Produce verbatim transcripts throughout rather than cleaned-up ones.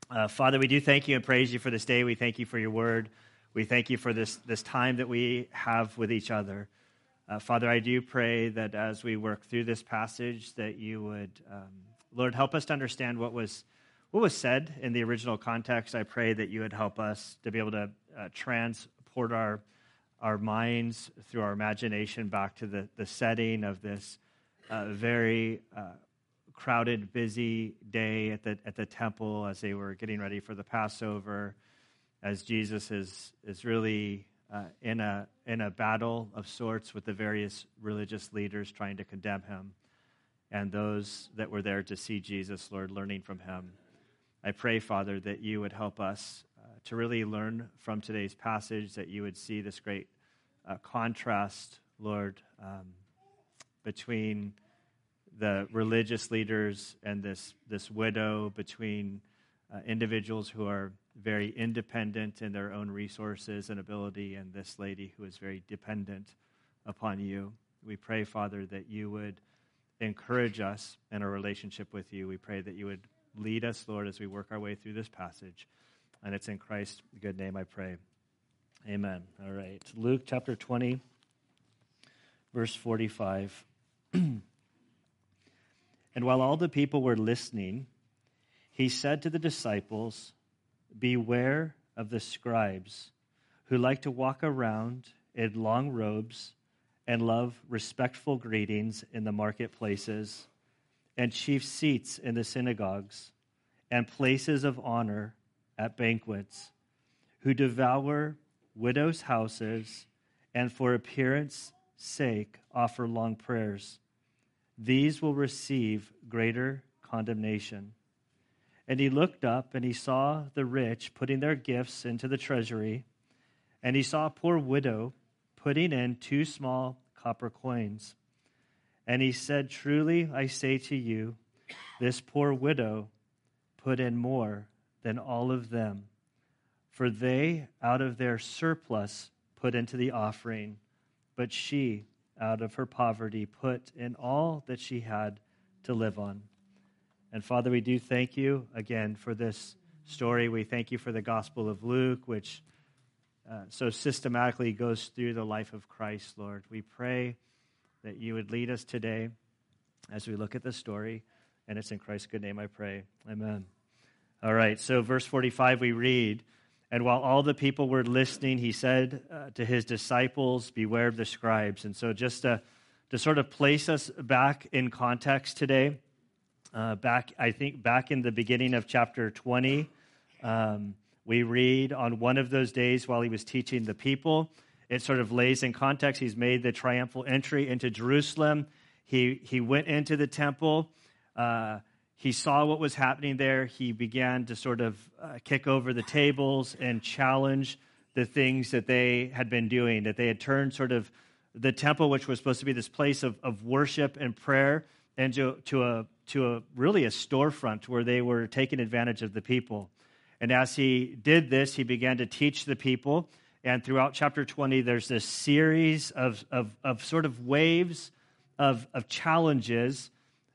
Uh, Father, we do thank you and praise you for this day. We thank you for your word. We thank you for this, this time that we have with each other. Uh, Father, I do pray that as we work through this passage, that you would, um, Lord, help us to understand what was what was said in the original context. I pray that you would help us to be able to uh, transport our our minds through our imagination back to the, the setting of this uh, very uh, crowded, busy day at the at the temple as they were getting ready for the Passover, as Jesus is is really uh, in a in a battle of sorts with the various religious leaders trying to condemn him, and those that were there to see Jesus, Lord, learning from him. I pray, Father, that you would help us uh, to really learn from today's passage, that you would see this great uh, contrast, Lord, um, between the religious leaders and this, this widow, between uh, individuals who are very independent in their own resources and ability, and this lady who is very dependent upon you. We pray, Father, that you would encourage us in our relationship with you. We pray that you would lead us, Lord, as we work our way through this passage. And it's in Christ's good name I pray. Amen. All right. Luke chapter twenty, verse forty-five. And while all the people were listening, he said to the disciples, "Beware of the scribes who like to walk around in long robes and love respectful greetings in the marketplaces and chief seats in the synagogues and places of honor at banquets, who devour widows' houses and for appearance sake offer long prayers. These will receive greater condemnation." And he looked up and he saw the rich putting their gifts into the treasury, and he saw a poor widow putting in two small copper coins. And he said, "Truly I say to you, this poor widow put in more than all of them, for they out of their surplus put into the offering, but she out of her poverty put in all that she had to live on." And Father, we do thank you again for this story. We thank you for the Gospel of Luke, which uh, so systematically goes through the life of Christ, Lord. We pray that you would lead us today as we look at the story, and it's in Christ's good name I pray. Amen. All right, so verse forty-five we read, "And while all the people were listening, he said uh, to his disciples, 'Beware of the scribes.'" And so just to, to sort of place us back in context today, uh, back I think back in the beginning of chapter twenty, um, we read, "On one of those days while he was teaching the people," it sort of lays in context. He's made the triumphal entry into Jerusalem. He he went into the temple. Uh, he saw what was happening there. He began to sort of uh, kick over the tables and challenge the things that they had been doing, that they had turned sort of the temple, which was supposed to be this place of, of worship and prayer, into to a to a really a storefront where they were taking advantage of the people. And as he did this, he began to teach the people. And throughout chapter twenty, there's this series of, of, of sort of waves of, of challenges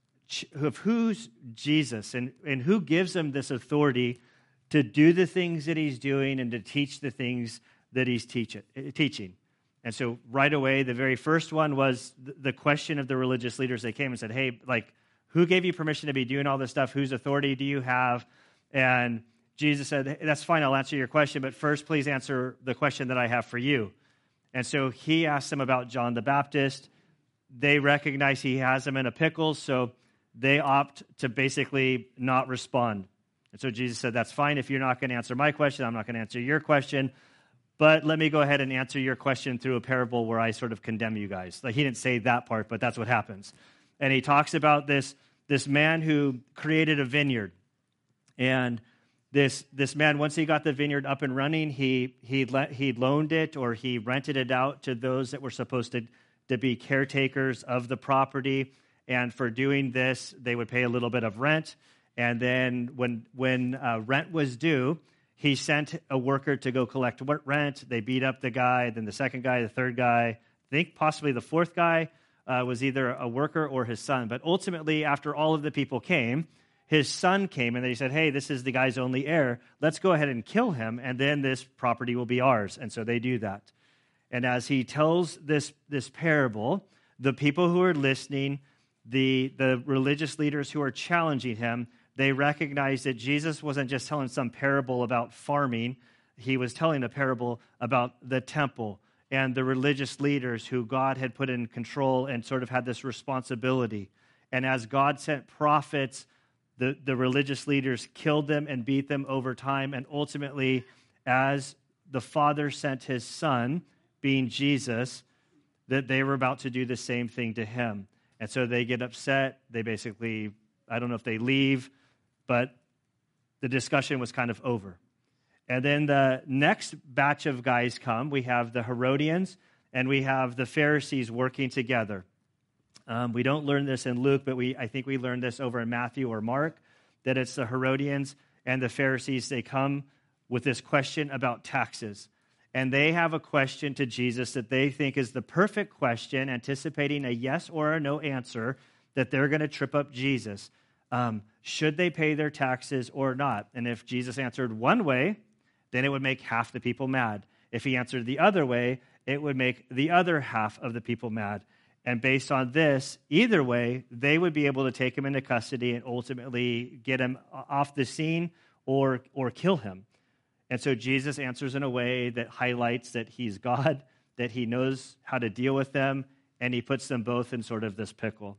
of who's Jesus and, and who gives him this authority to do the things that he's doing and to teach the things that he's teach it, teaching. And so right away, the very first one was the question of the religious leaders. They came and said, "Hey, like, who gave you permission to be doing all this stuff? Whose authority do you have?" And Jesus said, "Hey, that's fine, I'll answer your question, but first please answer the question that I have for you." And so he asked them about John the Baptist. They recognize he has them in a pickle, so they opt to basically not respond. And so Jesus said, "That's fine. If you're not going to answer my question, I'm not going to answer your question. But let me go ahead and answer your question through a parable where I sort of condemn you guys." Like, he didn't say that part, but that's what happens. And he talks about this, this man who created a vineyard. And This this man, once he got the vineyard up and running, he he let, he loaned it or he rented it out to those that were supposed to, to be caretakers of the property. And for doing this, they would pay a little bit of rent. And then when when uh, rent was due, he sent a worker to go collect rent. They beat up the guy, then the second guy, the third guy. I think possibly the fourth guy uh, was either a worker or his son. But ultimately, after all of the people came, his son came and they said, hey, this is the guy's only heir. Let's go ahead and kill him, and then this property will be ours. And so they do that. And as he tells this, this parable, the people who are listening, the, the religious leaders who are challenging him, they recognize that Jesus wasn't just telling some parable about farming. He was telling a parable about the temple and the religious leaders who God had put in control and sort of had this responsibility. And as God sent prophets, the, the religious leaders killed them and beat them over time. And ultimately, as the Father sent his Son, being Jesus, that they were about to do the same thing to him. And so they get upset. They basically, I don't know if they leave, but the discussion was kind of over. And then the next batch of guys come. We have the Herodians and we have the Pharisees working together. Um, we don't learn this in Luke, but we I think we learned this over in Matthew or Mark, that it's the Herodians and the Pharisees. They come with this question about taxes. And they have a question to Jesus that they think is the perfect question, anticipating a yes or a no answer, that they're going to trip up Jesus. Um, should they pay their taxes or not? And if Jesus answered one way, then it would make half the people mad. If he answered the other way, it would make the other half of the people mad. And based on this, either way, they would be able to take him into custody and ultimately get him off the scene or, or kill him. And so Jesus answers in a way that highlights that he's God, that he knows how to deal with them, and he puts them both in sort of this pickle.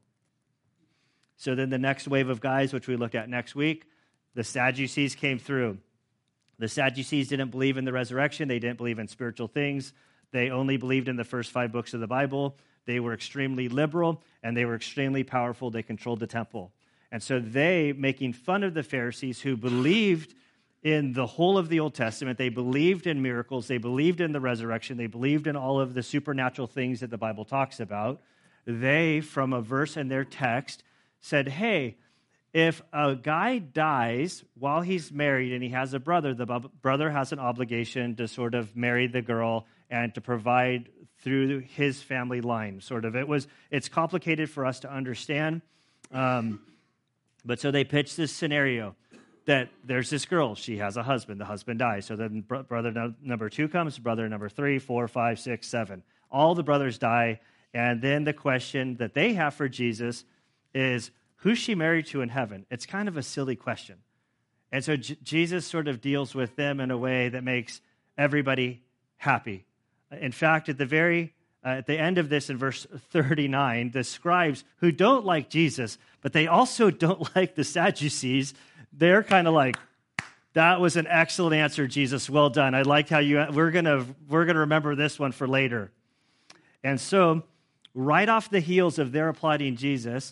So then the next wave of guys, which we look at next week, the Sadducees came through. The Sadducees didn't believe in the resurrection. They didn't believe in spiritual things. They only believed in the first five books of the Bible. They were extremely liberal, and they were extremely powerful. They controlled the temple. And so they, making fun of the Pharisees who believed in the whole of the Old Testament, they believed in miracles, they believed in the resurrection, they believed in all of the supernatural things that the Bible talks about. They, from a verse in their text, said, hey, if a guy dies while he's married and he has a brother, the brother has an obligation to sort of marry the girl and to provide through his family line. Sort of, it was. It's complicated for us to understand, um, but so they pitched this scenario that there's this girl, she has a husband, the husband dies. So then br- brother no, number two comes, brother number three, four, five, six, seven. All the brothers die, and then the question that they have for Jesus is, who's she married to in heaven? It's kind of a silly question. And so J- Jesus sort of deals with them in a way that makes everybody happy. In fact, at the very, uh, at the end of this in verse thirty-nine, the scribes who don't like Jesus, but they also don't like the Sadducees, they're kind of like, that was an excellent answer, Jesus. Well done. I like how you, we're going to, we're going to remember this one for later. And so right off the heels of their applauding Jesus,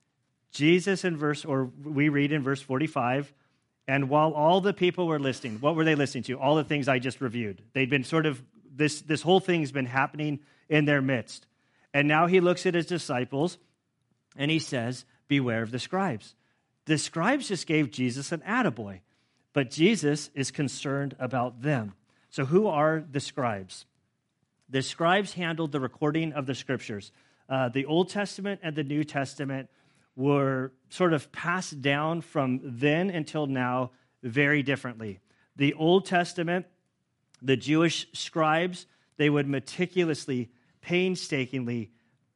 Jesus in verse, or we read in verse forty-five, and while all the people were listening, what were they listening to? All the things I just reviewed. They'd been sort of, this, this whole thing's been happening in their midst. And now he looks at his disciples and he says, beware of the scribes. The scribes just gave Jesus an attaboy, but Jesus is concerned about them. So who are the scribes? The scribes handled the recording of the scriptures. Uh, the Old Testament and the New Testament were sort of passed down from then until now very differently. The Old Testament, the Jewish scribes, they would meticulously, painstakingly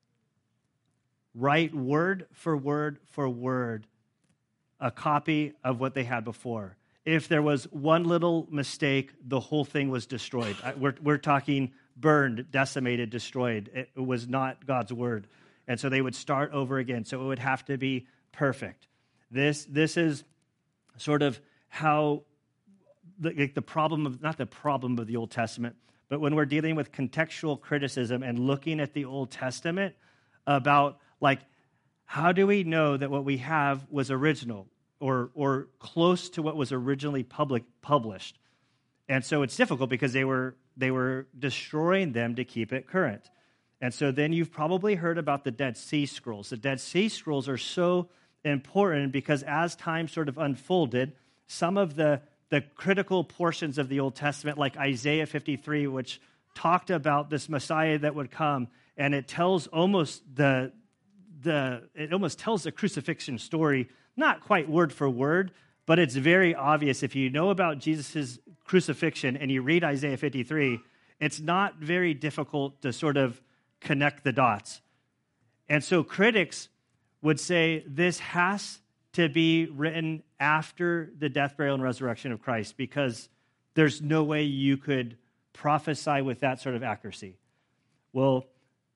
write word for word for word a copy of what they had before. If there was one little mistake, the whole thing was destroyed. We're, we're talking burned, decimated, destroyed. It was not God's word. And so they would start over again. So it would have to be perfect. This, this is sort of how the, the problem of, not the problem of the Old Testament, but when we're dealing with contextual criticism and looking at the Old Testament about, like, how do we know that what we have was original or or close to what was originally public published? And so it's difficult because they were they were destroying them to keep it current. And so then you've probably heard about the Dead Sea Scrolls. The Dead Sea Scrolls are so important because as time sort of unfolded, some of the, the critical portions of the Old Testament, like Isaiah fifty-three, which talked about this Messiah that would come, and it tells almost the the it almost tells the crucifixion story not quite word for word, but it's very obvious. If you know about Jesus' crucifixion and you read Isaiah fifty-three, it's not very difficult to sort of connect the dots. And so critics would say this has to be written after the death, burial, and resurrection of Christ, because there's no way you could prophesy with that sort of accuracy. Well,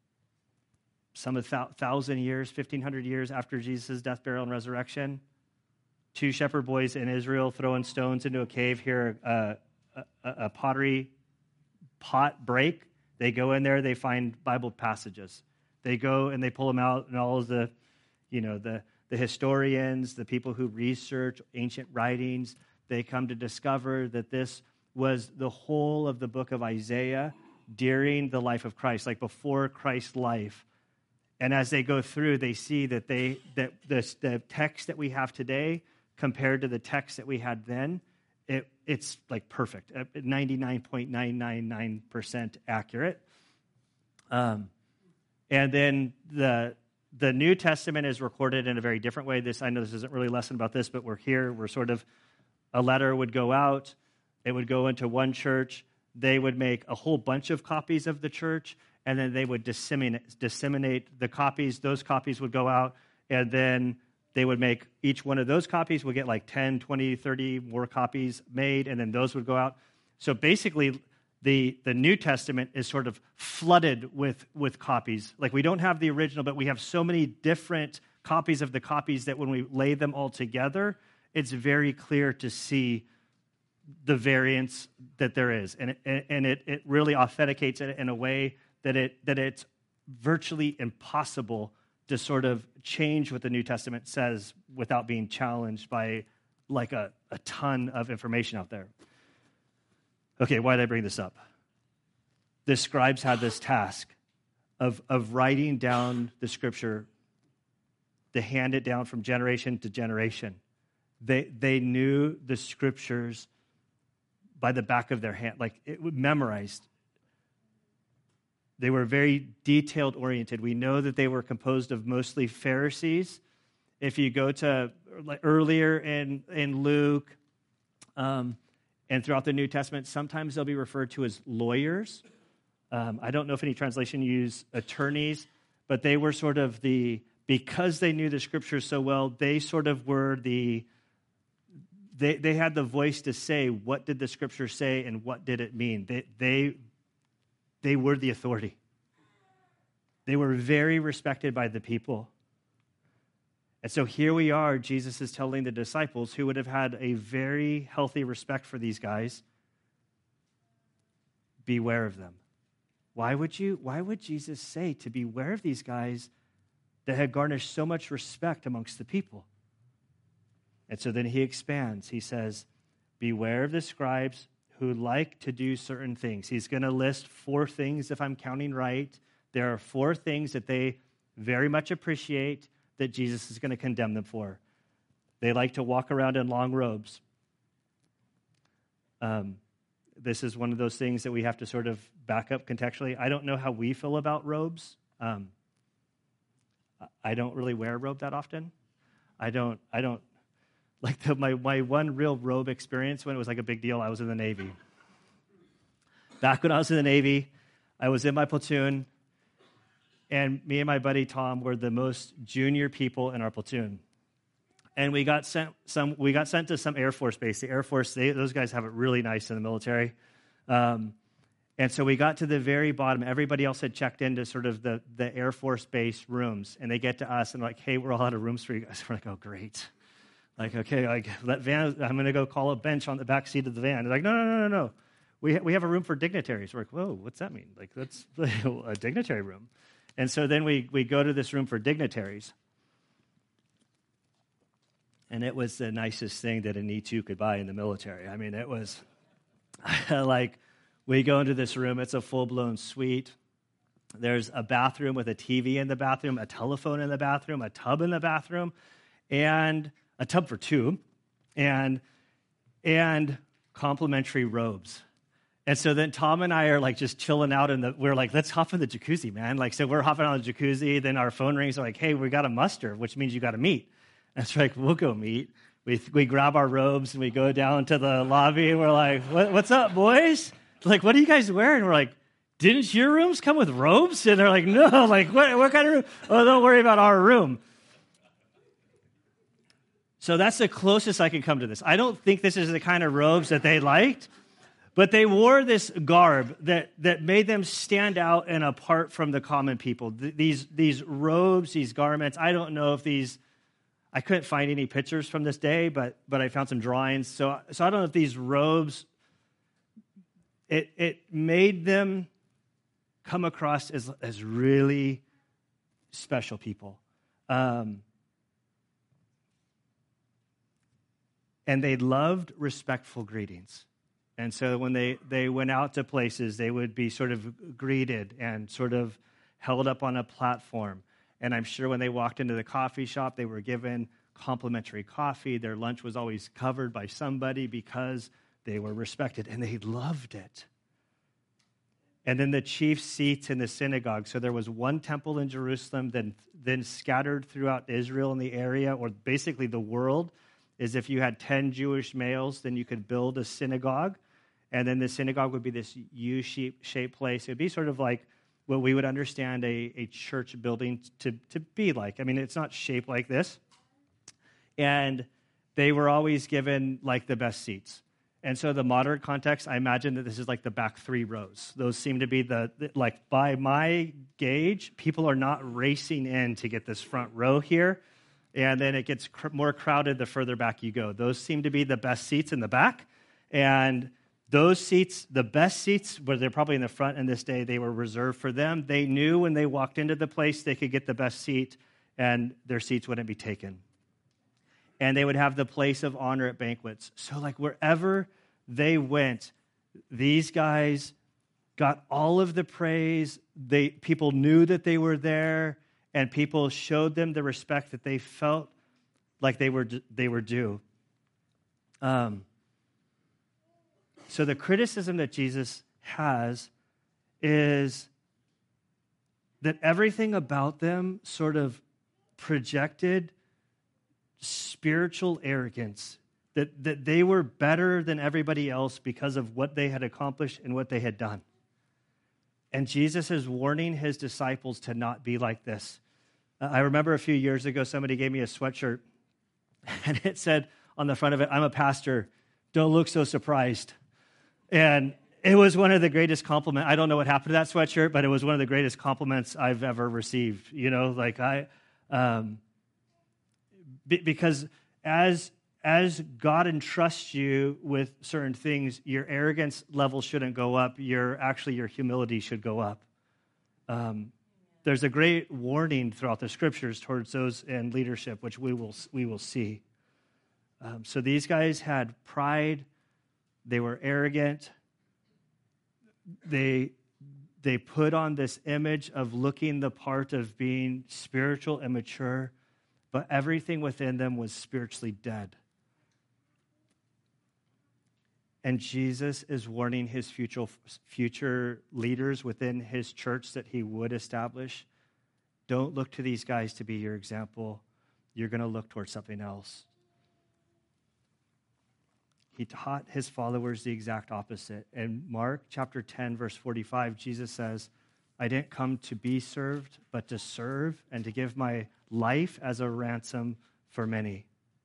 some of th- thousand years, fifteen hundred years after Jesus' death, burial, and resurrection, two shepherd boys in Israel throwing stones into a cave, hear a, a, a pottery pot break. They go in there, they find Bible passages. They go and they pull them out, and all of the, you know, the, the historians, the people who research ancient writings, they come to discover that this was the whole of the book of Isaiah during the life of Christ, like before Christ's life. And as they go through, they see that they that the, the text that we have today compared to the text that we had then, it, it's like perfect, ninety-nine point nine nine nine percent accurate. Um, and then the the New Testament is recorded in a very different way. This I know this isn't really a lesson about this, but we're here. We're sort of, a letter would go out. It would go into one church. They would make a whole bunch of copies of the church, and then they would disseminate, disseminate the copies. Those copies would go out, and then they would make each one of those copies would get like ten, twenty, thirty more copies made, and then those would go out. So basically, the, the New Testament is sort of flooded with, with copies. Like, we don't have the original, but we have so many different copies of the copies that when we lay them all together, it's very clear to see the variance that there is. And it, and it, it really authenticates it in a way that it that it's virtually impossible to sort of change what the New Testament says without being challenged by like a, a ton of information out there. Okay, why did I bring this up? The scribes had this task of, of writing down the scripture to hand it down from generation to generation. They they knew the scriptures by the back of their hand, like it was memorized. They were very detailed oriented. We know that they were composed of mostly Pharisees. If you go to like earlier in, in Luke um, and throughout the New Testament, sometimes they'll be referred to as lawyers. Um, I don't know if any translation use attorneys, but they were sort of the, because they knew the scriptures so well, they sort of were the, They they had the voice to say, what did the scripture say and what did it mean? They, they, they were the authority. They were very respected by the people. And so here we are, Jesus is telling the disciples who would have had a very healthy respect for these guys, beware of them. Why would you, why would Jesus say to beware of these guys that had garnished so much respect amongst the people? And so then he expands. He says, beware of the scribes who like to do certain things. He's going to list four things, if I'm counting right. There are four things that they very much appreciate that Jesus is going to condemn them for. They like to walk around in long robes. Um, this is one of those things that we have to sort of back up contextually. I don't know how we feel about robes. Um, I don't really wear a robe that often. I don't, I don't, Like the, my, my one real robe experience when it was like a big deal, I was in the Navy. Back when I was in the Navy, I was in my platoon, and me and my buddy Tom were the most junior people in our platoon. And we got sent some. We got sent to some Air Force base. The Air Force, they, those guys have it really nice in the military. Um, and so we got to the very bottom. Everybody else had checked into sort of the, the Air Force base rooms, and they get to us and like, hey, we're all out of rooms for you guys. We're like, oh, great. Like, okay, like that van, I'm going to go call a bench on the back seat of the van. They're like, no, no, no, no, no. We ha- we have a room for dignitaries. We're like, whoa, what's that mean? Like, that's a dignitary room. And so then we we go to this room for dignitaries. And it was the nicest thing that an E two could buy in the military. I mean, it was like, we go into this room. It's a full-blown suite. There's a bathroom with a T V in the bathroom, a telephone in the bathroom, a tub in the bathroom, and a tub for two, and and complimentary robes. And so then Tom and I are like just chilling out in the, we're like, let's hop in the jacuzzi, man. Like, so we're hopping on the jacuzzi, then our phone rings, like, hey, we got a muster, which means you got to meet. And it's like, we'll go meet. We we grab our robes and we go down to the lobby and we're like, what, what's up, boys? Like, what are you guys wearing? We're like, didn't your rooms come with robes? And they're like, no, like, what, what kind of room? Oh, don't worry about our room. So that's the closest I can come to this. I don't think this is the kind of robes that they liked, but they wore this garb that, that made them stand out and apart from the common people. Th- these, these robes, these garments, I don't know if these, I couldn't find any pictures from this day, but but I found some drawings. So, so I don't know if these robes, it, it made them come across as, as really special people. Um, and they loved respectful greetings. And so when they, they went out to places, they would be sort of greeted and sort of held up on a platform. And I'm sure when they walked into the coffee shop, they were given complimentary coffee. Their lunch was always covered by somebody because they were respected, and they loved it. And then the chief seats in the synagogue. So there was one temple in Jerusalem, then, then scattered throughout Israel in the area, or basically the world, is if you had ten Jewish males, then you could build a synagogue. And then the synagogue would be this U-shaped place. It would be sort of like what we would understand a, a church building to, to be like. I mean, it's not shaped like this. And they were always given like the best seats. And so the modern context, I imagine that this is like the back three rows. Those seem to be the, like by my gauge, people are not racing in to get this front row here. And then it gets cr- more crowded the further back you go. Those seem to be the best seats in the back. And those seats, the best seats, where they're probably in the front in this day, they were reserved for them. They knew when they walked into the place they could get the best seat and their seats wouldn't be taken. And they would have the place of honor at banquets. So like wherever they went, these guys got all of the praise. They people knew that they were there, and people showed them the respect that they felt like they were they were due. Um, so the criticism that Jesus has is that everything about them sort of projected spiritual arrogance, that, that they were better than everybody else because of what they had accomplished and what they had done. And Jesus is warning his disciples to not be like this. Uh, I remember a few years ago, somebody gave me a sweatshirt, and it said on the front of it, "I'm a pastor, don't look so surprised." And it was one of the greatest compliments. I don't know what happened to that sweatshirt, but it was one of the greatest compliments I've ever received. You know, like I... Um, Because as, as God entrusts you with certain things, your arrogance level shouldn't go up. Your actually, your humility should go up. Um, there's a great warning throughout the scriptures towards those in leadership, which we will we will see. Um, so these guys had pride. They were arrogant. They they put on this image of looking the part of being spiritual and mature, but everything within them was spiritually dead. And Jesus is warning his future, future leaders within his church that he would establish. Don't look to these guys to be your example. You're going to look towards something else. He taught his followers the exact opposite. In Mark chapter ten, verse forty-five, Jesus says, "I didn't come to be served, but to serve and to give my life as a ransom for many."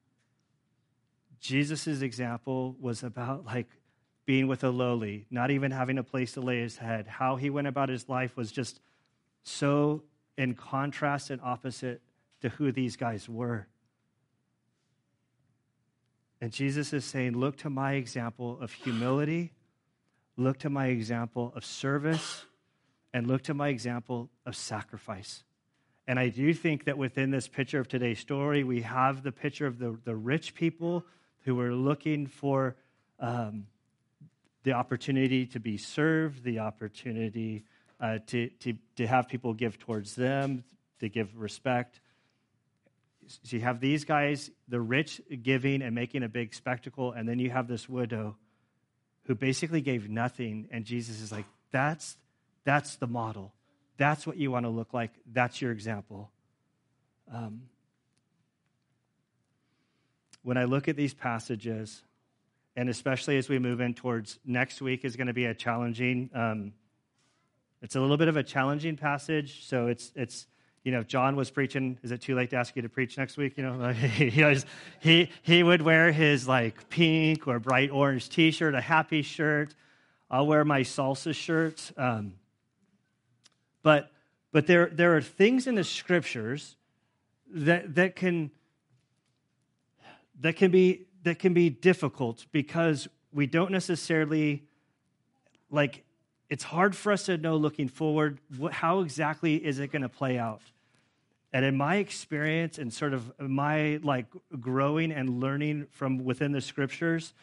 Jesus' example was about like being with the lowly, not even having a place to lay his head. How he went about his life was just so in contrast and opposite to who these guys were. And Jesus is saying, look to my example of humility, look to my example of service, and look to my example of sacrifice. And I do think that within this picture of today's story, we have the picture of the, the rich people who were looking for um, the opportunity to be served, the opportunity uh, to, to, to have people give towards them, to give respect. So you have these guys, the rich giving and making a big spectacle, and then you have this widow who basically gave nothing, and Jesus is like, that's, that's the model. That's what you want to look like. That's your example. Um, when I look at these passages, and especially as we move in towards next week is going to be a challenging, um, it's a little bit of a challenging passage. So it's, it's you know, if John was preaching, is it too late to ask you to preach next week? You know, like, he, always, he, he would wear his like pink or bright orange t-shirt, a happy shirt. I'll wear my salsa shirt. Um, but but there, there are things in the scriptures that that can that can be that can be difficult because we don't necessarily like it's hard for us to know looking forward what, how exactly is it going to play out. And in my experience and sort of my like growing and learning from within the scriptures,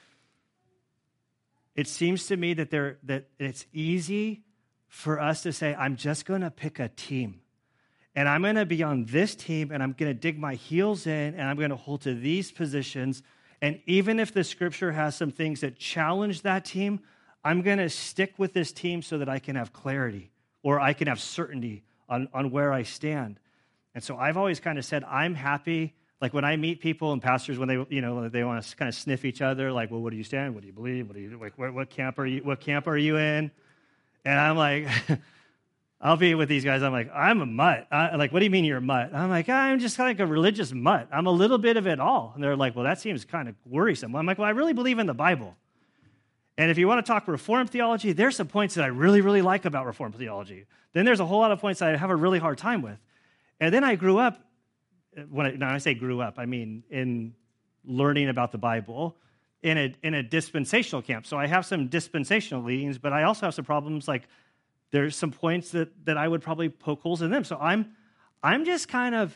it seems to me that there that it's easy for us to say, I'm just going to pick a team. And I'm going to be on this team, and I'm going to dig my heels in, and I'm going to hold to these positions. And even if the scripture has some things that challenge that team, I'm going to stick with this team so that I can have clarity or I can have certainty on, on where I stand. And so I've always kind of said, I'm happy. Like when I meet people and pastors, when they, you know, they want to kind of sniff each other, like, well, what do you stand? What do you believe? What do you like? Where, what camp are you? What camp are you in? And I'm like, I'll be with these guys. I'm like, I'm a mutt. I, like, what do you mean you're a mutt? I'm like, I'm just like a religious mutt. I'm a little bit of it all. And they're like, well, that seems kind of worrisome. I'm like, well, I really believe in the Bible. And if you want to talk Reformed theology, there's some points that I really, really like about Reformed theology. Then there's a whole lot of points that I have a really hard time with. And then I grew up, when I, now I say grew up, I mean in learning about the Bible in a in a dispensational camp. So I have some dispensational leanings, but I also have some problems like there's some points that, that I would probably poke holes in them. So I'm I'm just kind of,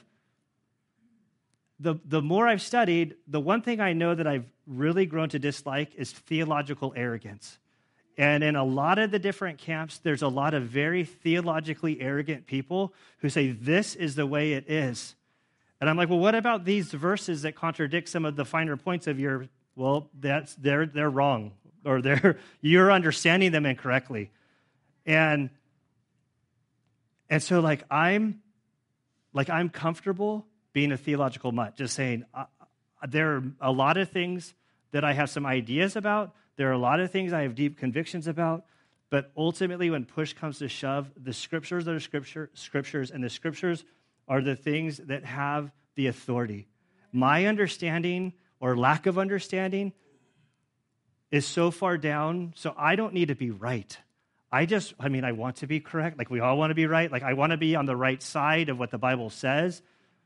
the, the more I've studied, the one thing I know that I've really grown to dislike is theological arrogance. And in a lot of the different camps, there's a lot of very theologically arrogant people who say, this is the way it is. And I'm like, well, what about these verses that contradict some of the finer points of your, well, that's they're they're wrong, or they're you're understanding them incorrectly. And and so like I'm like I'm comfortable being a theological mutt, just saying uh, there are a lot of things that I have some ideas about. There are a lot of things I have deep convictions about, but ultimately when push comes to shove, the scriptures are scripture, scriptures, and the scriptures are the things that have the authority. My understanding or lack of understanding is so far down, so I don't need to be right. I just, I mean, I want to be correct. Like we all want to be right. Like I want to be on the right side of what the Bible says.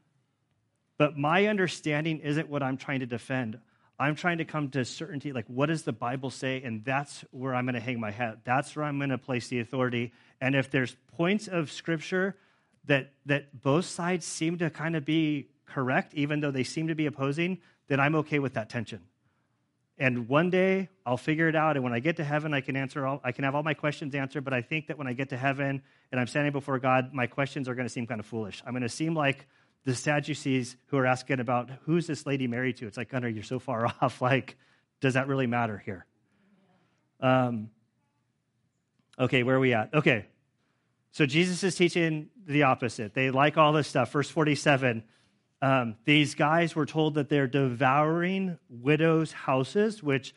But my understanding isn't what I'm trying to defend. I'm trying to come to certainty, like what does the Bible say? And that's where I'm going to hang my hat. That's where I'm going to place the authority. And if there's points of Scripture that that both sides seem to kind of be correct, even though they seem to be opposing, then I'm okay with that tension. And one day I'll figure it out. And when I get to heaven, I can answer all, I can have all my questions answered. But I think that when I get to heaven and I'm standing before God, my questions are going to seem kind of foolish. I'm going to seem like the Sadducees who are asking about who's this lady married to. It's like, Gunnar, you're so far off. Like, does that really matter here? Um. Okay, where are we at? Okay. So Jesus is teaching the opposite. They like all this stuff. Verse forty-seven, um, these guys were told that they're devouring widows' houses, which,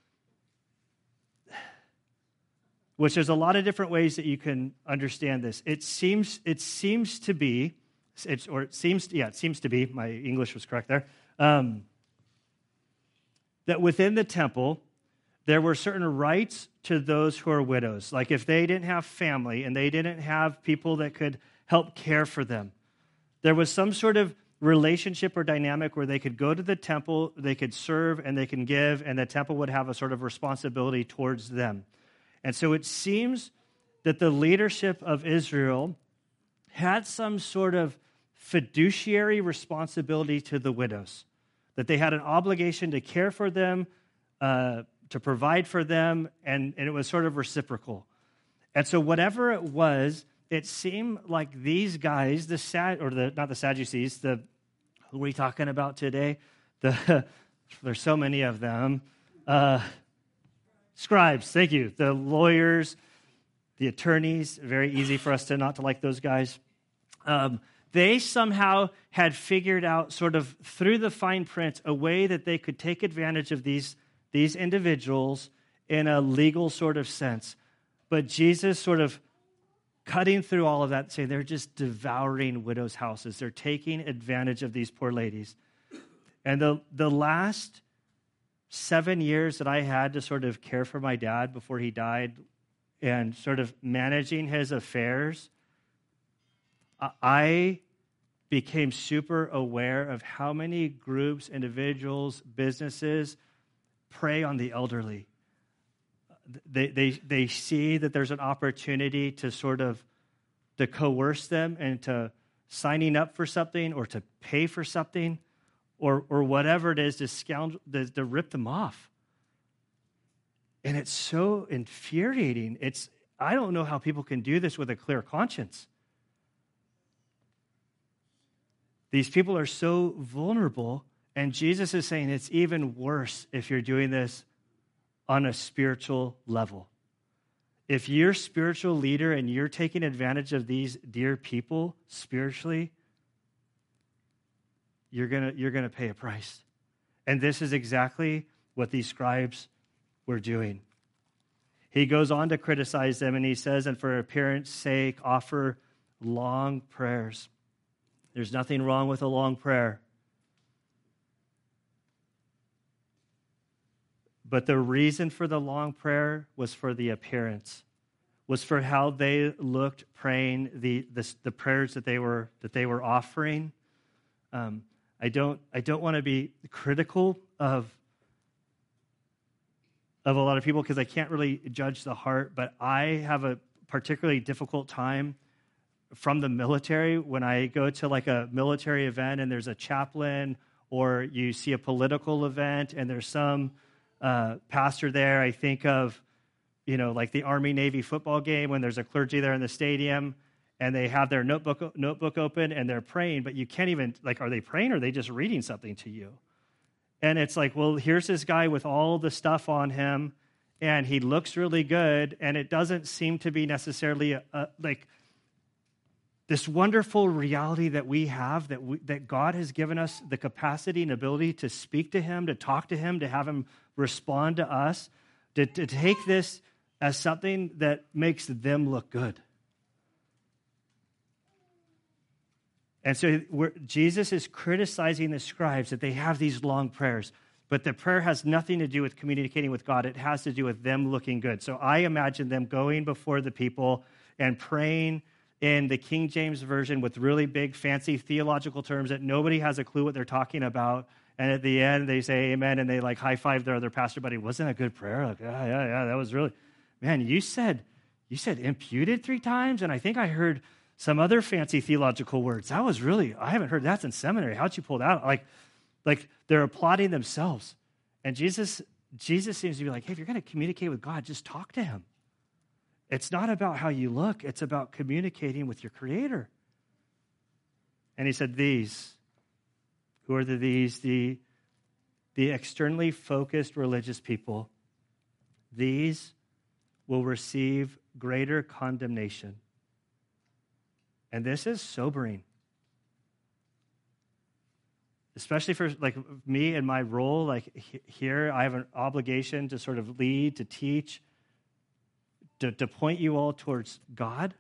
which there's a lot of different ways that you can understand this. It seems, it seems to be, it's, or it seems, yeah, it seems to be, my English was correct there, um, that within the temple, there were certain rights to those who are widows. Like if they didn't have family and they didn't have people that could help care for them, there was some sort of relationship or dynamic where they could go to the temple, they could serve, and they can give, and the temple would have a sort of responsibility towards them. And so it seems that the leadership of Israel had some sort of fiduciary responsibility to the widows, that they had an obligation to care for them, uh, to provide for them, and, and it was sort of reciprocal. And so whatever it was, it seemed like these guys, the Sad, or the not the Sadducees, the who are we talking about today? The there's so many of them. Uh, scribes, thank you. The lawyers, the attorneys. Very easy for us to not to like those guys. Um, They somehow had figured out, sort of through the fine print, a way that they could take advantage of these, these individuals in a legal sort of sense. But Jesus sort of cutting through all of that, saying they're just devouring widows' houses. They're taking advantage of these poor ladies. And the, the last seven years that I had to sort of care for my dad before he died and sort of managing his affairs, I became super aware of how many groups, individuals, businesses prey on the elderly. They, they, they see that there's an opportunity to sort of to coerce them into signing up for something or to pay for something or, or whatever it is to, scoundrel, to, to rip them off. And it's so infuriating. It's I don't know how people can do this with a clear conscience. These people are so vulnerable, and Jesus is saying it's even worse if you're doing this on a spiritual level. If you're a spiritual leader and you're taking advantage of these dear people spiritually, you're gonna, you're gonna pay a price. And this is exactly what these scribes were doing. He goes on to criticize them, and he says, and for appearance sake, offer long prayers. There's nothing wrong with a long prayer. But the reason for the long prayer was for the appearance, was for how they looked praying, the the, the prayers that they were that they were offering. Um, I don't I don't want to be critical of of a lot of people because I can't really judge the heart, but I have a particularly difficult time from the military when I go to like a military event and there's a chaplain, or you see a political event and there's some uh, pastor there. I think of, you know, like the Army-Navy football game when there's a clergy there in the stadium and they have their notebook notebook open and they're praying, but you can't even, like, are they praying or are they just reading something to you? And it's like, well, here's this guy with all the stuff on him and he looks really good, and it doesn't seem to be necessarily a, a, like this wonderful reality that we have, that we, that God has given us the capacity and ability to speak to him, to talk to him, to have him respond to us, to, to take this as something that makes them look good. And so we're, Jesus is criticizing the scribes that they have these long prayers, but the prayer has nothing to do with communicating with God. It has to do with them looking good. So I imagine them going before the people and praying in the King James Version with really big, fancy theological terms that nobody has a clue what they're talking about. And at the end, they say amen, and they like high-five their other pastor buddy. Wasn't that a good prayer? Like, yeah, yeah, yeah, that was really, man, you said, you said imputed three times, and I think I heard some other fancy theological words. That was really, I haven't heard that since seminary. How'd you pull that out? Like, like they're applauding themselves. And Jesus, Jesus seems to be like, hey, if you're going to communicate with God, just talk to him. It's not about how you look. It's about communicating with your Creator. And he said, these, who are the these? The, the externally focused religious people. These will receive greater condemnation. And this is sobering. Especially for like me and my role, like here, I have an obligation to sort of lead, to teach, To, to point you all towards God.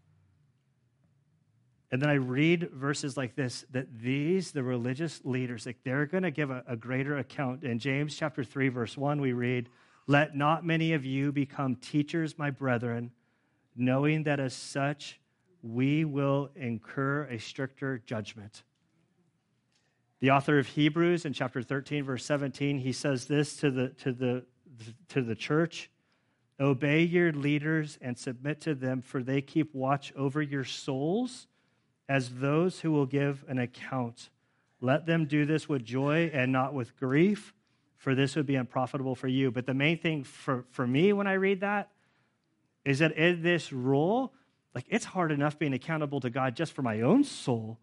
And then I read verses like this, that these, the religious leaders, like they're going to give a, a greater account. In James chapter three, verse one, we read, let not many of you become teachers, my brethren, knowing that as such we will incur a stricter judgment. The author of Hebrews in chapter thirteen, verse seventeen, he says this to the to the to the church. Obey your leaders and submit to them, for they keep watch over your souls as those who will give an account. Let them do this with joy and not with grief, for this would be unprofitable for you. But the main thing for, for me when I read that is that in this role, like it's hard enough being accountable to God just for my own soul.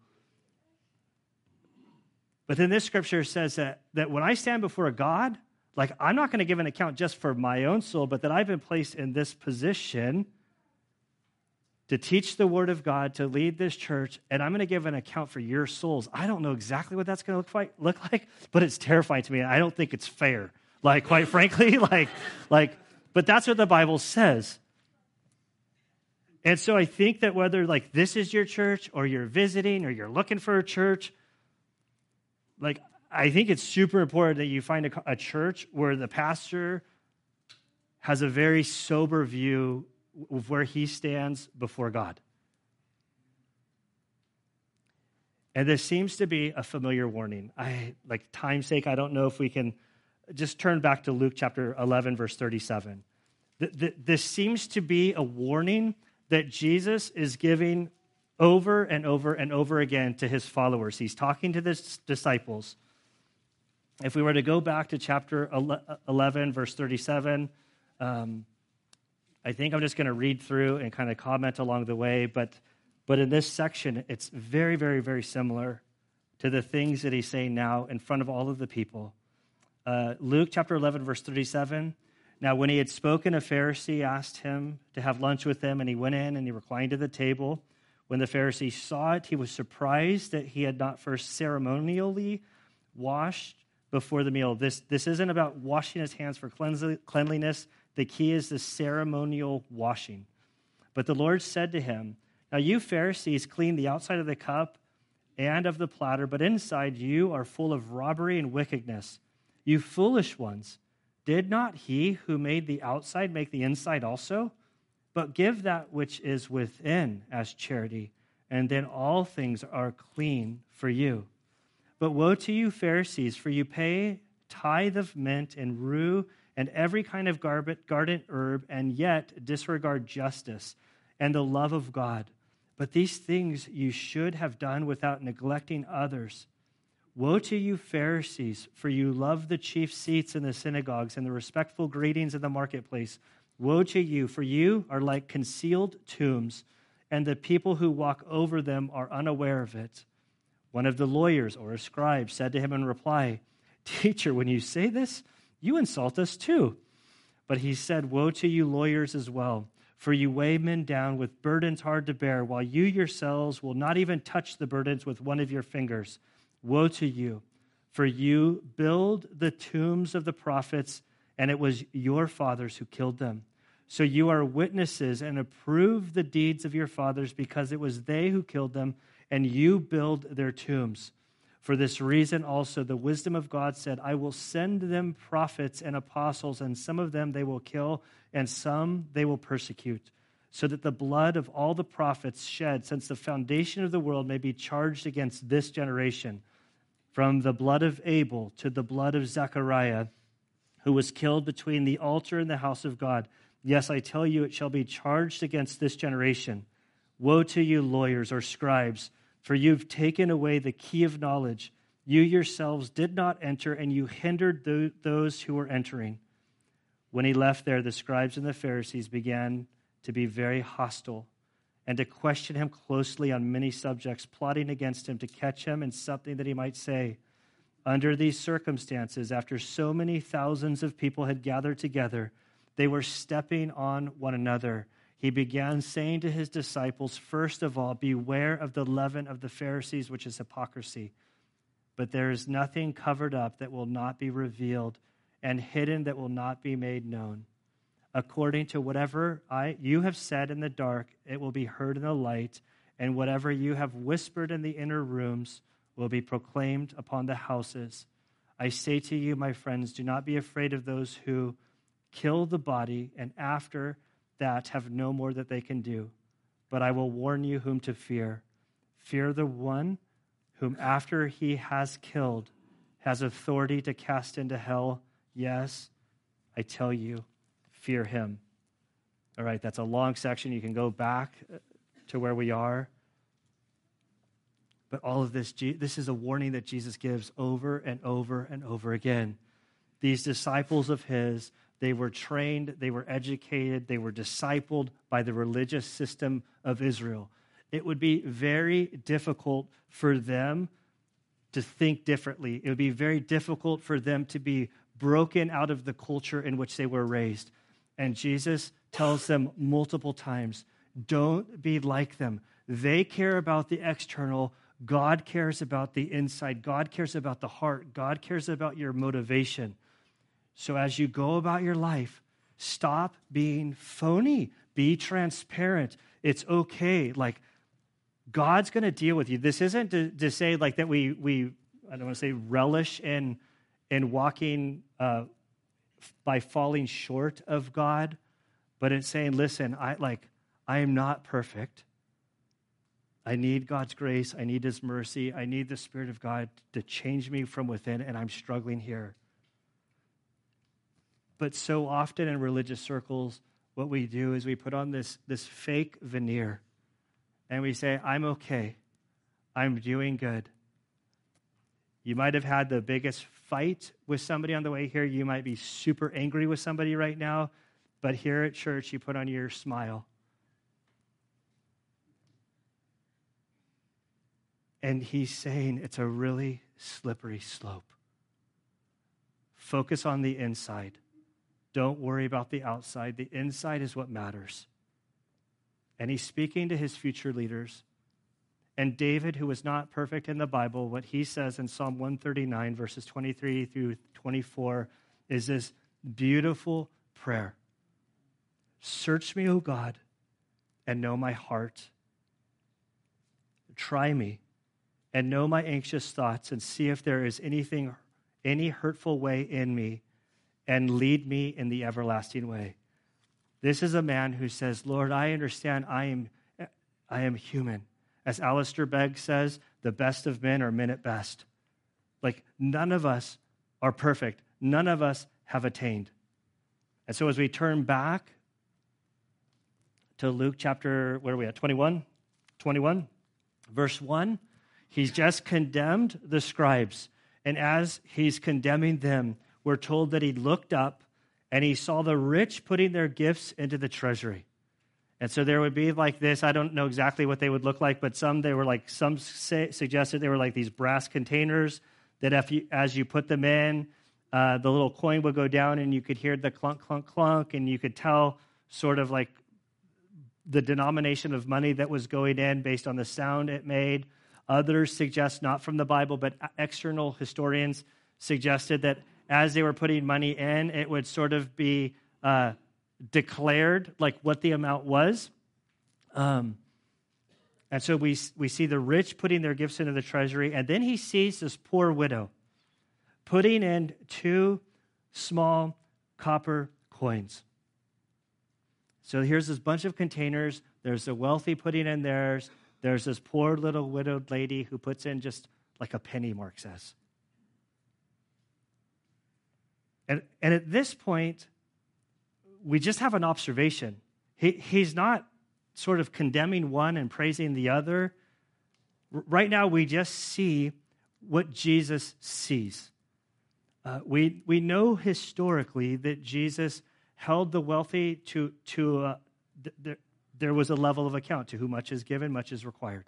But then this scripture says that, that when I stand before a God, like, I'm not going to give an account just for my own soul, but that I've been placed in this position to teach the word of God, to lead this church, and I'm going to give an account for your souls. I don't know exactly what that's going to look like, look like, but it's terrifying to me. I don't think it's fair. Like, quite frankly, like, like, but that's what the Bible says. And so I think that whether like this is your church or you're visiting or you're looking for a church, like I think it's super important that you find a, a church where the pastor has a very sober view of where he stands before God. And this seems to be a familiar warning. I, like time's sake, I don't know if we can just turn back to Luke chapter eleven, verse thirty-seven. The, the, this seems to be a warning that Jesus is giving over and over and over again to his followers. He's talking to his disciples. If we were to go back to chapter eleven, verse thirty-seven, um, I think I'm just going to read through and kind of comment along the way, but but in this section, it's very, very, very similar to the things that he's saying now in front of all of the people. Uh, Luke chapter eleven, verse thirty-seven, now when he had spoken, a Pharisee asked him to have lunch with him, and he went in and he reclined at the table. When the Pharisee saw it, he was surprised that he had not first ceremonially washed before the meal. This, this isn't about washing his hands for cleanliness. The key is the ceremonial washing. But the Lord said to him, now you Pharisees clean the outside of the cup and of the platter, but inside you are full of robbery and wickedness. You foolish ones, did not he who made the outside make the inside also? But give that which is within as charity, and then all things are clean for you. But woe to you, Pharisees, for you pay tithe of mint and rue and every kind of garden herb, and yet disregard justice and the love of God. But these things you should have done without neglecting others. Woe to you, Pharisees, for you love the chief seats in the synagogues and the respectful greetings in the marketplace. Woe to you, for you are like concealed tombs, and the people who walk over them are unaware of it. One of the lawyers or a scribe said to him in reply, Teacher, when you say this, you insult us too. But he said, Woe to you, lawyers, as well, for you weigh men down with burdens hard to bear, while you yourselves will not even touch the burdens with one of your fingers. Woe to you, for you build the tombs of the prophets, and it was your fathers who killed them. So you are witnesses and approve the deeds of your fathers, because it was they who killed them, and you build their tombs. For this reason also the wisdom of God said, I will send them prophets and apostles, and some of them they will kill, and some they will persecute, so that the blood of all the prophets shed since the foundation of the world may be charged against this generation, from the blood of Abel to the blood of Zechariah, who was killed between the altar and the house of God. Yes, I tell you, it shall be charged against this generation. Woe to you, lawyers or scribes, for you've taken away the key of knowledge. You yourselves did not enter, and you hindered th- those who were entering. When he left there, the scribes and the Pharisees began to be very hostile and to question him closely on many subjects, plotting against him to catch him in something that he might say. Under these circumstances, after so many thousands of people had gathered together, they were stepping on one another. He began saying to his disciples, first of all, beware of the leaven of the Pharisees, which is hypocrisy. But there is nothing covered up that will not be revealed, and hidden that will not be made known. According to whatever I you have said in the dark, it will be heard in the light, and whatever you have whispered in the inner rooms will be proclaimed upon the houses. I say to you, my friends, do not be afraid of those who kill the body, and after that have no more that they can do. But I will warn you whom to fear. Fear the one whom after he has killed has authority to cast into hell. Yes, I tell you, fear him. All right, that's a long section. You can go back to where we are. But all of this, this is a warning that Jesus gives over and over and over again. These disciples of his, they were trained, they were educated, they were discipled by the religious system of Israel. It would be very difficult for them to think differently. It would be very difficult for them to be broken out of the culture in which they were raised. And Jesus tells them multiple times, Don't be like them. They care about the external. God cares about the inside. God cares about the heart. God cares about your motivation. So as you go about your life, stop being phony. Be transparent. It's okay. Like, God's going to deal with you. This isn't to, to say like that we, we I don't want to say relish in, in walking uh, by falling short of God, but it's saying, listen, I like I am not perfect. I need God's grace. I need his mercy. I need the Spirit of God to change me from within, and I'm struggling here. But so often in religious circles, what we do is we put on this, this fake veneer, and we say, I'm okay. I'm doing good. You might have had the biggest fight with somebody on the way here. You might be super angry with somebody right now, but here at church, you put on your smile. And he's saying it's a really slippery slope. Focus on the inside. Don't worry about the outside. The inside is what matters. And he's speaking to his future leaders. And David, who was not perfect in the Bible, what he says in Psalm one thirty-nine, verses twenty-three through twenty-four, is this beautiful prayer. Search me, O God, and know my heart. Try me and know my anxious thoughts, and see if there is anything, any hurtful way in me, and lead me in the everlasting way. This is a man who says, Lord, I understand I am, I am human. As Alistair Begg says, the best of men are men at best. Like, none of us are perfect. None of us have attained. And so as we turn back to Luke chapter, where are we at, twenty-one? twenty-one, verse one, he's just condemned the scribes. And as he's condemning them, we're told that he looked up and he saw the rich putting their gifts into the treasury. And so there would be like this, I don't know exactly what they would look like, but some, they were like, some say, suggested they were like these brass containers that if you, as you put them in, uh, the little coin would go down and you could hear the clunk, clunk, clunk, and you could tell sort of like the denomination of money that was going in based on the sound it made. Others suggest, not from the Bible, but external historians suggested that as they were putting money in, it would sort of be uh, declared like what the amount was. Um, and so we, we see the rich putting their gifts into the treasury, and then he sees this poor widow putting in two small copper coins. So here's this bunch of containers. There's the wealthy putting in theirs. There's this poor little widowed lady who puts in just like a penny, Mark says. And, and at this point, we just have an observation. He, he's not sort of condemning one and praising the other. R- right now, we just see what Jesus sees. Uh, we, we know historically that Jesus held the wealthy to, to uh, th- th- there was a level of account. To whom much is given, much is required.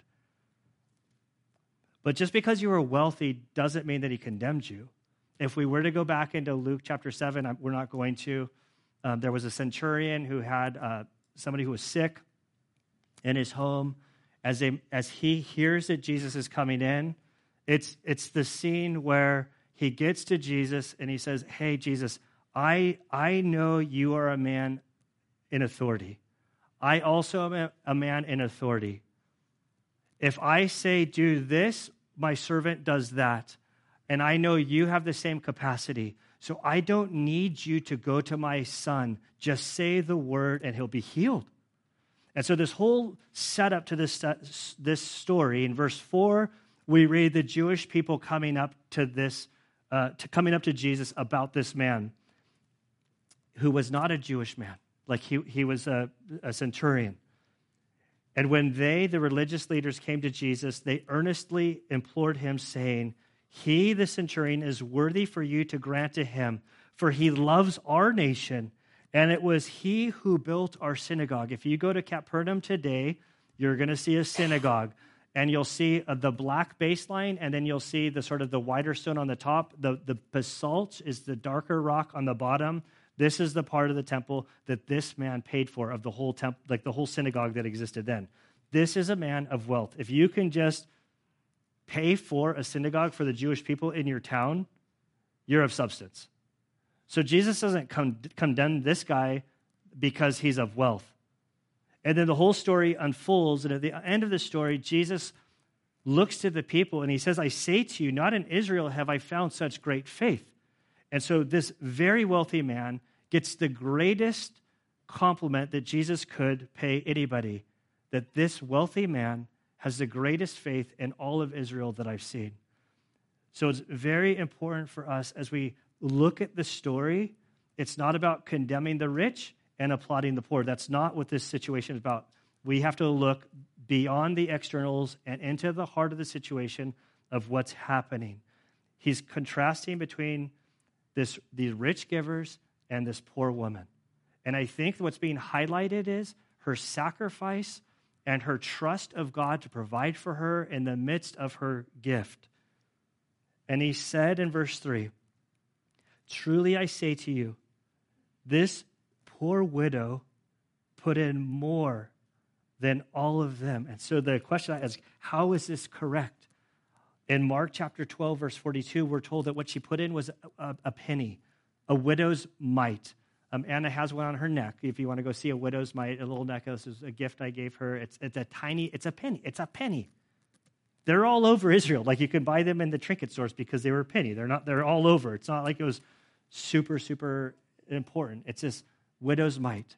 But just because you were wealthy doesn't mean that he condemned you. If we were to go back into Luke chapter seven, we're not going to. Um, there was a centurion who had uh, somebody who was sick in his home. As, they, as he hears that Jesus is coming in, it's, it's the scene where he gets to Jesus and he says, hey, Jesus, I, I know you are a man in authority. I also am a, a man in authority. If I say do this, my servant does that. And I know you have the same capacity. So I don't need you to go to my son. Just say the word and he'll be healed. And so this whole setup to this, this story, in verse four, we read the Jewish people coming up to this, uh, to coming up to Jesus about this man who was not a Jewish man. Like he, he was a, a centurion. And when they, the religious leaders, came to Jesus, they earnestly implored him, saying, he, the centurion, is worthy for you to grant to him, for he loves our nation, and it was he who built our synagogue. If you go to Capernaum today, you're going to see a synagogue, and you'll see uh, the black baseline, and then you'll see the sort of the whiter stone on the top. The, the basalt is the darker rock on the bottom. This is the part of the temple that this man paid for of the whole temple, like the whole synagogue that existed then. This is a man of wealth. If you can just pay for a synagogue for the Jewish people in your town, you're of substance. So Jesus doesn't con- condemn this guy because he's of wealth. And then the whole story unfolds, and at the end of the story, Jesus looks to the people and he says, I say to you, not in Israel have I found such great faith. And so this very wealthy man gets the greatest compliment that Jesus could pay anybody, that this wealthy man has the greatest faith in all of Israel that I've seen. So it's very important for us as we look at the story. It's not about condemning the rich and applauding the poor. That's not what this situation is about. We have to look beyond the externals and into the heart of the situation of what's happening. He's contrasting between this, these rich givers and this poor woman. And I think what's being highlighted is her sacrifice and her trust of God to provide for her in the midst of her gift. And he said in verse three, truly I say to you, this poor widow put in more than all of them. And so the question is, how is this correct? In Mark chapter twelve, verse forty-two, we're told that what she put in was a, a penny, a widow's mite. Um, Anna has one on her neck. If you want to go see a widow's mite, a little necklace, is a gift I gave her. It's, it's a tiny, it's a penny. It's a penny. They're all over Israel. Like you could buy them in the trinket stores because they were a penny. They're not, they're all over. It's not like it was super, super important. It's this widow's mite.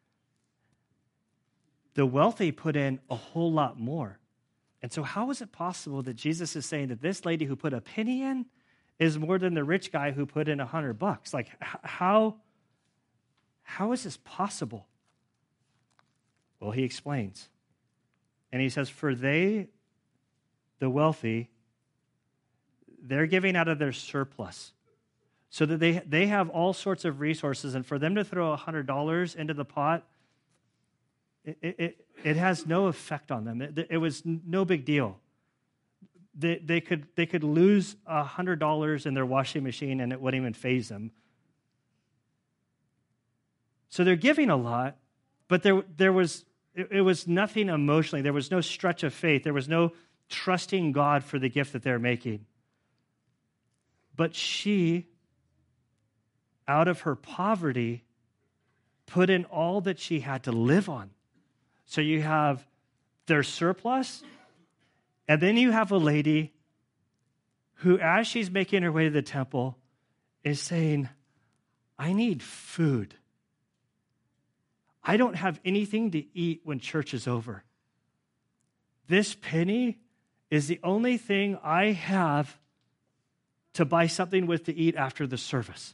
The wealthy put in a whole lot more. And so how is it possible that Jesus is saying that this lady who put a penny in is more than the rich guy who put in a hundred bucks? Like how, how is this possible? Well, he explains. And he says, for they, the wealthy, they're giving out of their surplus. So that they, they have all sorts of resources. And for them to throw one hundred dollars into the pot, It, it, it has no effect on them. It, it was no big deal. They, they could they could lose one hundred dollars in their washing machine and it wouldn't even faze them. So they're giving a lot, but there, there was it, it was nothing emotionally. There was no stretch of faith. There was no trusting God for the gift that they're making. But she, out of her poverty, put in all that she had to live on. So you have their surplus, and then you have a lady who, as she's making her way to the temple, is saying, I need food. I don't have anything to eat when church is over. This penny is the only thing I have to buy something with to eat after the service.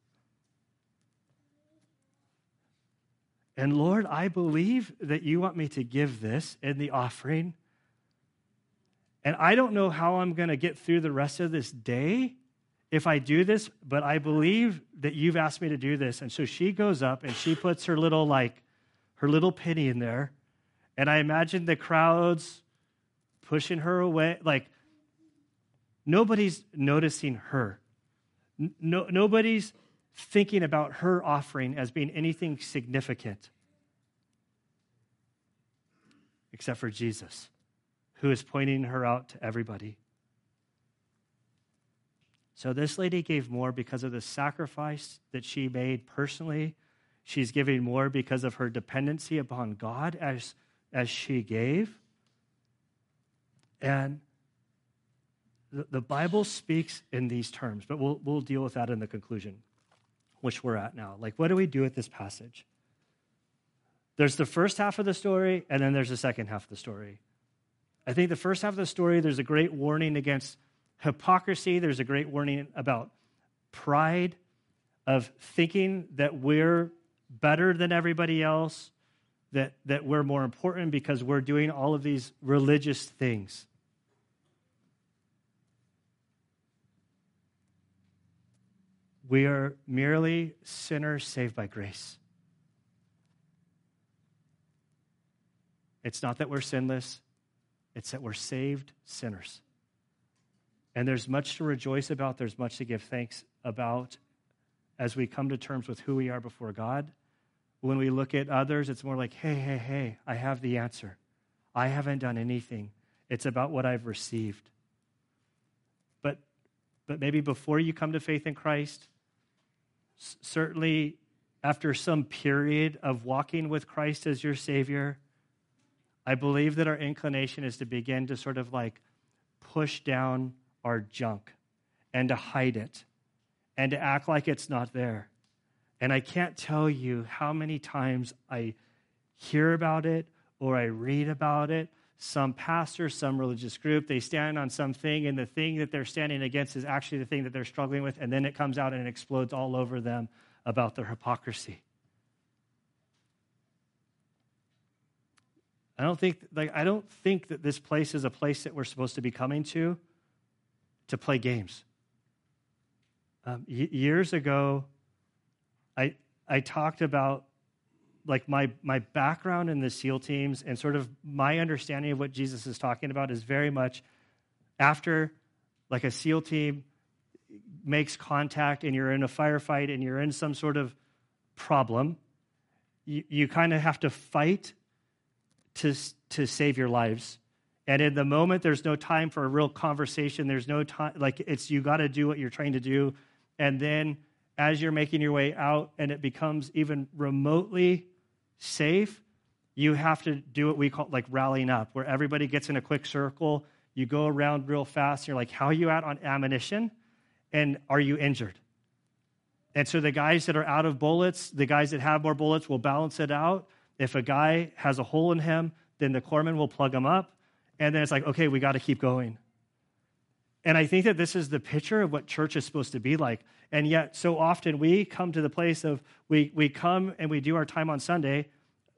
And Lord, I believe that you want me to give this in the offering. And I don't know how I'm going to get through the rest of this day if I do this, but I believe that you've asked me to do this. And so she goes up and she puts her little, like, her little penny in there. And I imagine the crowds pushing her away. Like, nobody's noticing her. No, nobody's thinking about her offering as being anything significant except for Jesus, who is pointing her out to everybody. So this lady gave more because of the sacrifice that she made personally. She's giving more because of her dependency upon God as, as she gave. And the, the Bible speaks in these terms, but we'll, we'll deal with that in the conclusion, which we're at now. Like, what do we do with this passage? There's the first half of the story, and then there's the second half of the story. I think the first half of the story, there's a great warning against hypocrisy. There's a great warning about pride, of thinking that we're better than everybody else, that, that we're more important because we're doing all of these religious things. We are merely sinners saved by grace. It's not that we're sinless. It's that we're saved sinners. And there's much to rejoice about. There's much to give thanks about. as we come to terms with who we are before God. When we look at others, it's more like, hey, hey, hey, I have the answer. I haven't done anything. It's about what I've received. But, but maybe before you come to faith in Christ, s- certainly after some period of walking with Christ as your Savior, I believe that our inclination is to begin to sort of like push down our junk and to hide it and to act like it's not there. And I can't tell you how many times I hear about it or I read about it. Some pastor, some religious group, they stand on something, and the thing that they're standing against is actually the thing that they're struggling with, and then it comes out and it explodes all over them about their hypocrisy. I don't think like I don't think that this place is a place that we're supposed to be coming to to play games. Um, y- years ago, I I talked about like my my background in the SEAL teams, and sort of my understanding of what Jesus is talking about is very much after like a SEAL team makes contact and you're in a firefight and you're in some sort of problem, you, you kind of have to fight to to save your lives. And in the moment, there's no time for a real conversation. There's no time, like it's, you got to do what you're trying to do. And then as you're making your way out and it becomes even remotely safe, you have to do what we call like rallying up, where everybody gets in a quick circle. You go around real fast. And you're like, how are you at on ammunition? And are you injured? And so the guys that are out of bullets, the guys that have more bullets will balance it out. If a guy has a hole in him, then the corpsman will plug him up. And then it's like, okay, we got to keep going. And I think that this is the picture of what church is supposed to be like. And yet, so often we come to the place of, we we come and we do our time on Sunday,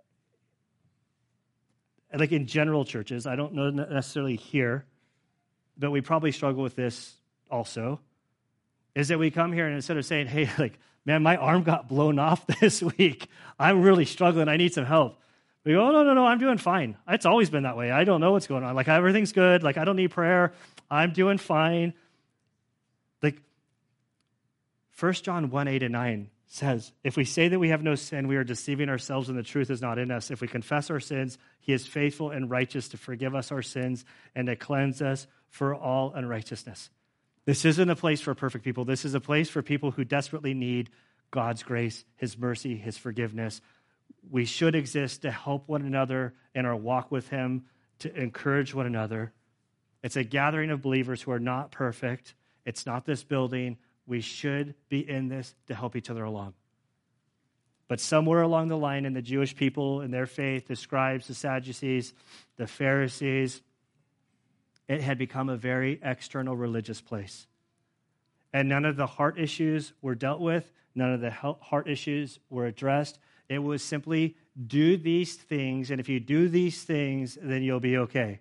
like in general churches. I don't know necessarily here, but we probably struggle with this also, is that we come here and instead of saying, hey, like, man, my arm got blown off this week. I'm really struggling. I need some help. We go, oh, no, no, no, I'm doing fine. It's always been that way. I don't know what's going on. Like, everything's good. Like, I don't need prayer. I'm doing fine. Like, First John one, eight and nine says, if we say that we have no sin, we are deceiving ourselves and the truth is not in us. If we confess our sins, he is faithful and righteous to forgive us our sins and to cleanse us for all unrighteousness. This isn't a place for perfect people. This is a place for people who desperately need God's grace, his mercy, his forgiveness. We should exist to help one another in our walk with him, to encourage one another. It's a gathering of believers who are not perfect. It's not this building. We should be in this to help each other along. But somewhere along the line in the Jewish people, in their faith, the scribes, the Sadducees, the Pharisees, it had become a very external religious place. And none of the heart issues were dealt with. None of the heart issues were addressed. It was simply do these things, and if you do these things, then you'll be okay.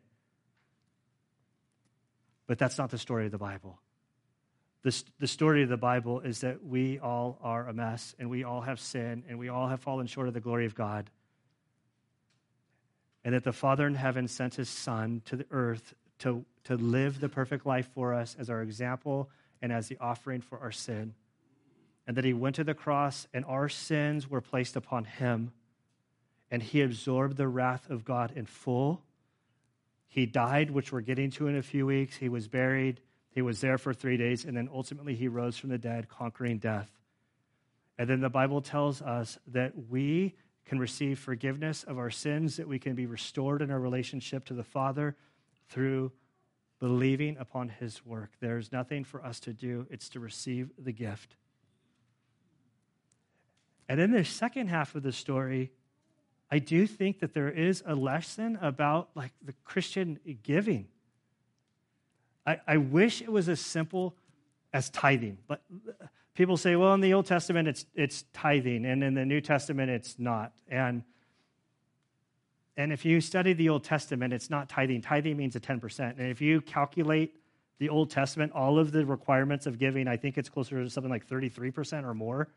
But that's not the story of the Bible. The, the story of the Bible is that we all are a mess, and we all have sin, and we all have fallen short of the glory of God. And that the Father in heaven sent his Son to the earth to, to live the perfect life for us as our example and as the offering for our sin. And that he went to the cross, and our sins were placed upon him, and he absorbed the wrath of God in full. He died, which we're getting to in a few weeks. He was buried. He was there for three days, and then ultimately he rose from the dead, conquering death. And then the Bible tells us that we can receive forgiveness of our sins, that we can be restored in our relationship to the Father through believing upon his work. There's nothing for us to do. It's to receive the gift. And in the second half of the story, I do think that there is a lesson about like the Christian giving. I, I wish it was as simple as tithing. But people say, well, in the Old Testament, it's it's tithing, and in the New Testament, it's not. And, and if you study the Old Testament, it's not tithing. Tithing means a ten percent. And if you calculate the Old Testament, all of the requirements of giving, I think it's closer to something like thirty-three percent or more.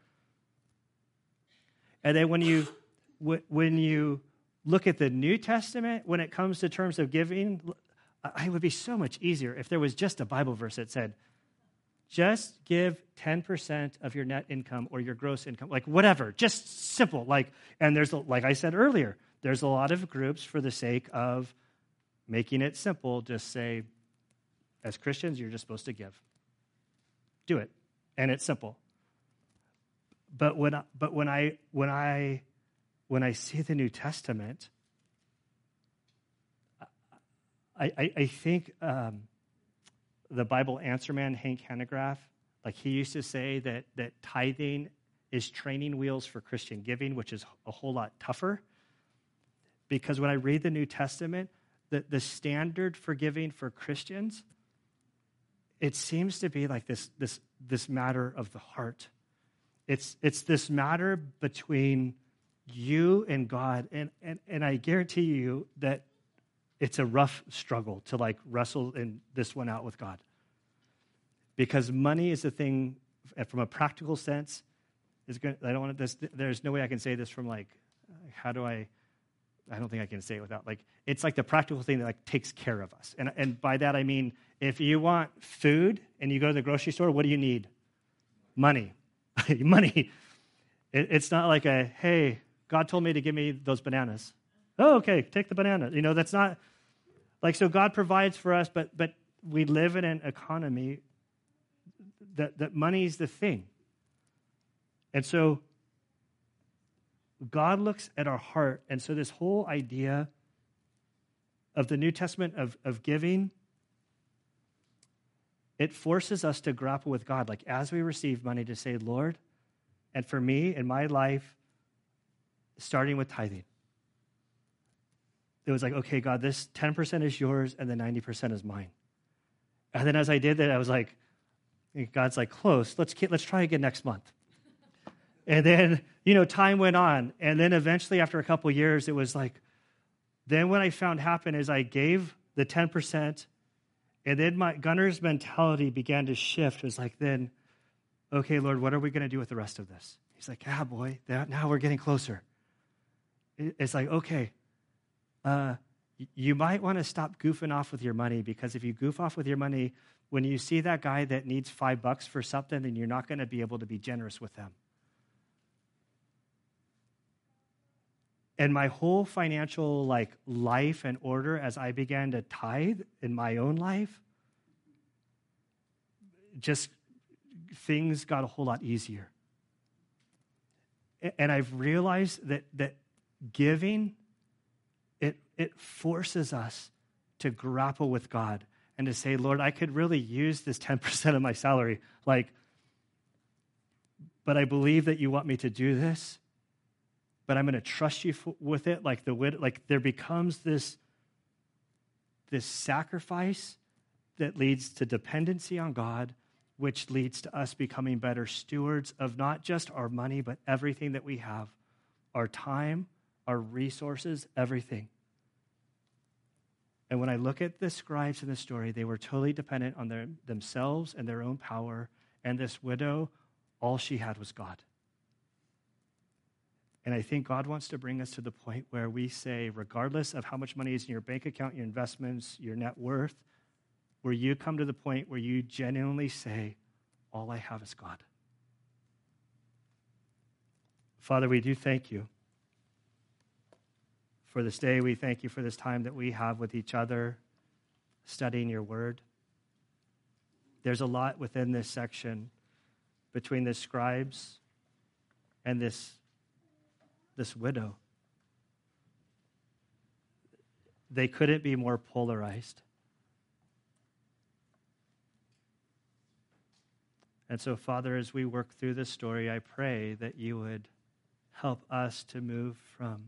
And then when you when you look at the New Testament, when it comes to terms of giving, it would be so much easier if there was just a Bible verse that said, just give ten percent of your net income or your gross income, like whatever, just simple. Like, and there's, like I said earlier, there's a lot of groups for the sake of making it simple, just say, as Christians, you're just supposed to give. Do it. And it's simple. But when I, but when I when I when I see the New Testament, I, I, I think um, the Bible answer man, Hank Hanegraaff, like he used to say that that tithing is training wheels for Christian giving, which is a whole lot tougher. Because when I read the New Testament, the, the standard for giving for Christians, it seems to be like this, this, this matter of the heart. It's, it's this matter between you and God. And, and, and I guarantee you that it's a rough struggle to like wrestle in this one out with God. Because money is a thing, from a practical sense, is going. I don't want this. There's no way I can say this from like, how do I? I don't think I can say it without like. It's like the practical thing that like takes care of us, and and by that I mean if you want food and you go to the grocery store, what do you need? Money, money. It, it's not like a hey, God told me to give me those bananas. Oh, okay, take the banana. You know, that's not like so. God provides for us, but but we live in an economy that that money is the thing. And so God looks at our heart. And so this whole idea of the New Testament of, of giving, it forces us to grapple with God. Like as we receive money to say, Lord, and for me in my life, starting with tithing, it was like, okay, God, this ten percent is yours and the ninety percent is mine. And then as I did that, I was like, God's like, close, let's let's try again next month. And then, you know, time went on. And then eventually after a couple of years, it was like, then what I found happen is I gave the ten percent, and then my Gunner's mentality began to shift. It was like, then, okay, Lord, what are we going to do with the rest of this? He's like, ah, boy, that, now we're getting closer. It's like, okay, uh, you might want to stop goofing off with your money, because if you goof off with your money, when you see that guy that needs five bucks for something, then you're not going to be able to be generous with them. And my whole financial like life and order as I began to tithe in my own life, just things got a whole lot easier. And I've realized that that giving, it it forces us to grapple with God and to say, Lord, I could really use this ten percent of my salary, like, but I believe that you want me to do this. But I'm going to trust you f- with it. Like the like there becomes this, this sacrifice that leads to dependency on God, which leads to us becoming better stewards of not just our money, but everything that we have, our time, our resources, everything. And when I look at the scribes in the story, they were totally dependent on their, themselves and their own power. And this widow, all she had was God. And I think God wants to bring us to the point where we say, regardless of how much money is in your bank account, your investments, your net worth, where you come to the point where you genuinely say, all I have is God. Father, we do thank you for this day. We thank you for this time that we have with each other, studying your word. There's a lot within this section between the scribes and this This widow. They couldn't be more polarized. And so, Father, as we work through this story, I pray that you would help us to move from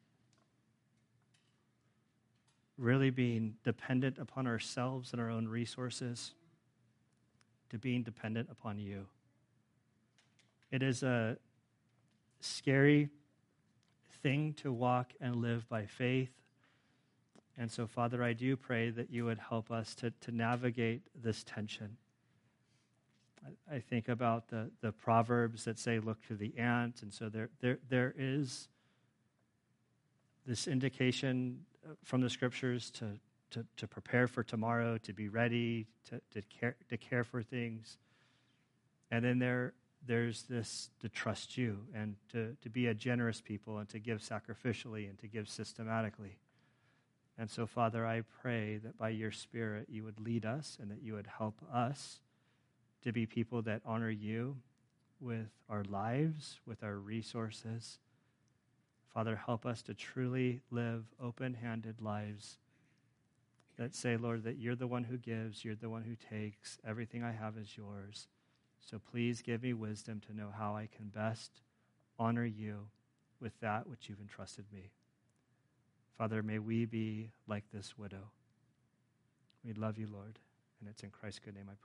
really being dependent upon ourselves and our own resources to being dependent upon you. It is a scary thing to walk and live by faith. And so, Father, I do pray that you would help us to, to navigate this tension. I, I think about the, the Proverbs that say, look to the ant. And so there, there, there is this indication from the scriptures to, to, to prepare for tomorrow, to be ready, to, to, care, to care for things. And then there, there's this to trust you and to, to be a generous people and to give sacrificially and to give systematically. And so, Father, I pray that by your Spirit you would lead us and that you would help us to be people that honor you with our lives, with our resources. Father, help us to truly live open-handed lives that say, Lord, that you're the one who gives, you're the one who takes. Everything I have is yours. So please give me wisdom to know how I can best honor you with that which you've entrusted me. Father, may we be like this widow. We love you, Lord, and it's in Christ's good name I pray.